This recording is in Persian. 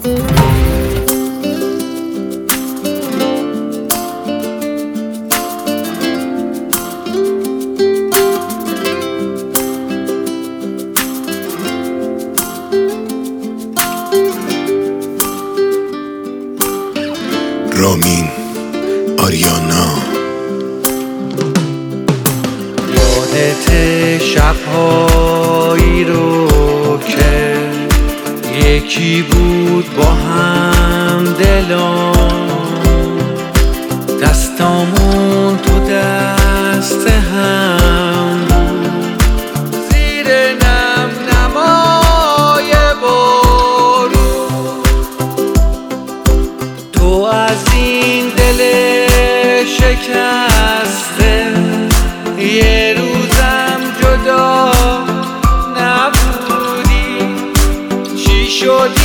رامین آریانا. یادت شب‌هایی رو که یکی بود با هم دلان، دستامون تو دست هم بود، زیر نم نمای بارون. تو از این دل شکسته یه روزم جدا نبودی، چی شد